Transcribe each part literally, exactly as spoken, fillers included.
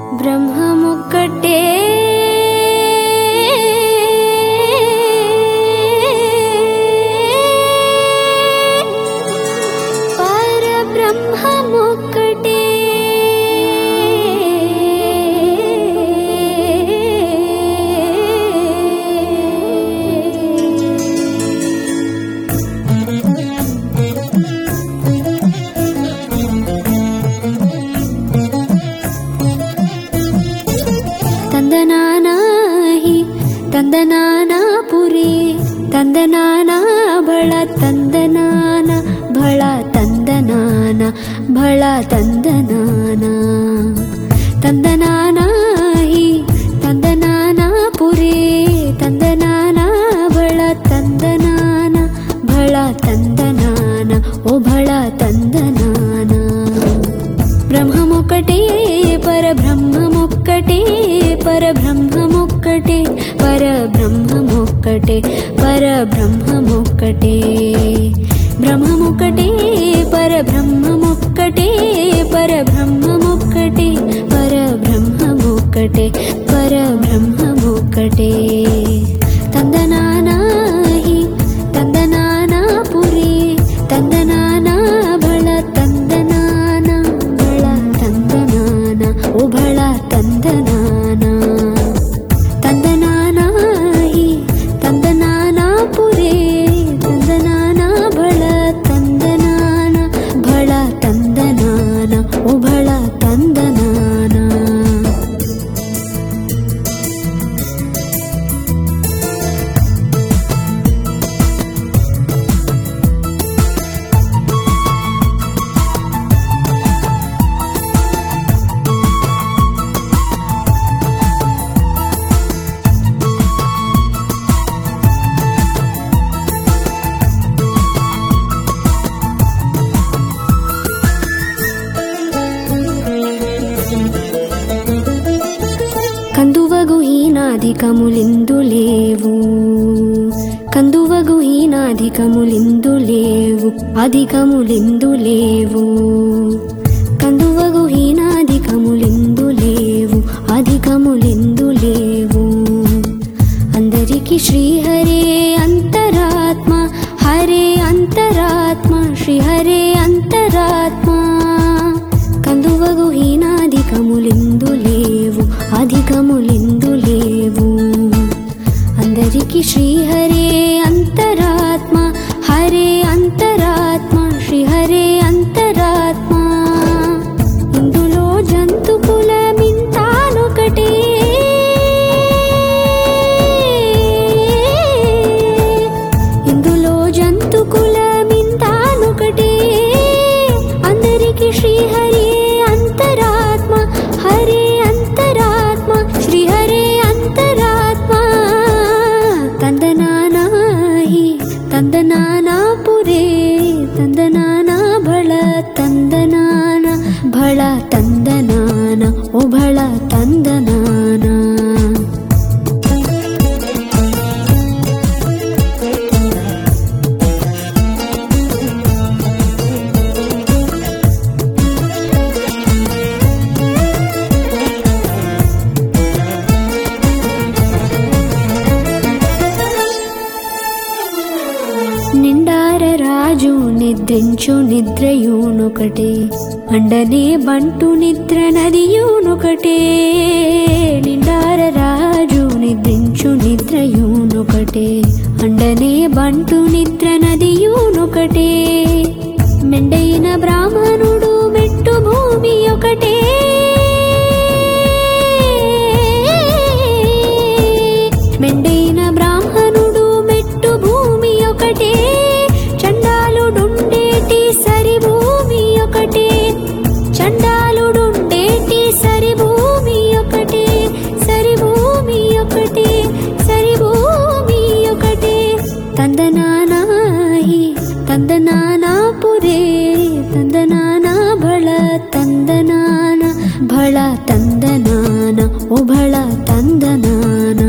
బ్రహ్మమొక్కటే పరబ్రహ్మమొక్కటే ತಂದನಾನಾಹಿ ತಂದನಾನಾಪುರಿ ತಂದನಾನ ಬಳ ತಂದನಾನ ಬಳ ತಂದನಾನ ಬಳ ತಂದನಾನ ತಂದನಾನಾಹಿ ತಂದನಾನಾಪುರಿ ತಂದನಾನ ಬಳ ತಂದನಾನ ಬಳ ತಂದನಾನ ಓ ಬಳ ತಂದನಾನ బ్రహ్మమొక్కటే పరబ్రహ్మమొక్కటే పరబ్రహ్మమొక్కటే పరబ్రహ్మమొక్కటే పరబ్రహ్మమొక్కటే బ్రహ్మమొక్కటే పరబ్రహ్మమొక్కటే పరబ్రహ్మమొక్కటే పరబ్రహ్మమొక్కటే పరబ్రహ్మమొక్కటే తందనానాహి తందనానాపురి తందనానా బళ తందనాన బళ తందనాన ఓ బళ తందనాన తందనానాహి తందనానాపురి తందనాన బళ తందనాన బళ తందనాన ఓ బళ తందనాన కందువగు హీనాధికములిందు లేవు కందువగు హీనాధికములిందు లేవు అధికములిందు లేవు కందువగు హీనాధికములిందు లేవు అధికములిందు లేవు అందరికి శ్రీహరే అంతరాత్మ హరే అంతరాత్మ శ్రీహరే అంతరాత్మ కందువగు హీనాధికములిందు లేవు అధికములిందు లేవు అందరికి శ్రీహరే అంతరాత్మ హరే అంతరాత్మ శ్రీహరే అంతరాత్మ ఇందులో జంతు కులమింతానొకటే ఇందులో జంతు కులమింతానొకటే అందరికి శ్రీహరే అంతరాత్మ హరే అంతరాత్మ శ్రీహరే అంతరాత్మ తందనానాహి తందనానాపురే తందనాన బళ తందనాన బళ తందనాన ఓ బళ తందనాన నిండార రాజు నిద్రించు నిద్రయూనొకటే అండనే బంటు నిద్ర నదియూనొకటే నిండార రాజు నిద్రించు నిద్రయూనొకటే అండనే బంటు నిద్ర నదియూనొకటే మెండైన బ్రాహ్మణుడు మెట్టు భూమి ఒకటే మెండైన బ్రాహ్మణుడు మెట్టు భూమి ఒకటే చండాలుడుండేటి సరి భూమి ఒకటే చండాలుడుండేటి సరి భూమి ఒకటే సరి భూమి ఒకటే సరి భూమి ఒకటే తందనానాహి తందనానాపురే తందనాన బళ తందనాన బళ తందనాన ఓ బళ తందనాన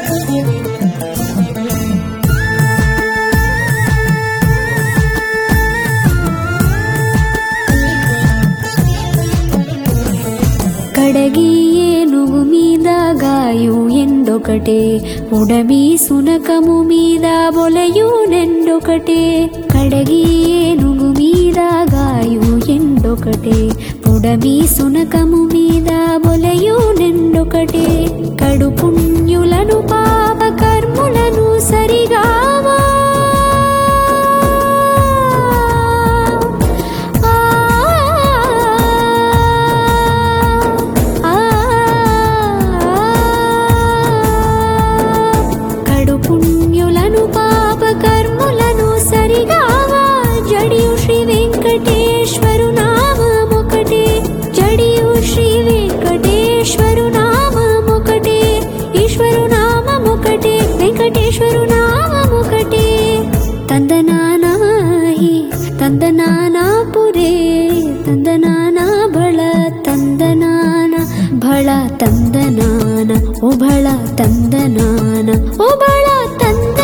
కడగి ఏనుగు మీద గాయు ఎండొకటే, ఉడమి సునకము మీద బొలయు నెండొకటే. కడగి ఏనుగు మీద గాయు ఎండొకటే, ఉడమి సునకము మీద బొలయు నెండొకటే. కడు పుణ్యులను పాప కర్ములను సరిగావా పుణ్యులను పాప కర్ములను సరిగావా. జడియు శ్రీ వెంకటేశ్వరు నామమొకటే, జడియు శ్రీ వెంకటేశ్వరు నామమొకటే, ఈశ్వరు నామమొకటే, వెంకటేశ్వరు నామమొకటే. తందనానాహి తందనానాపురే, తందనానా భళ తందనాన భళ తందనాన, ఓ భళ తందనాన, ఓ భళ తందనాన.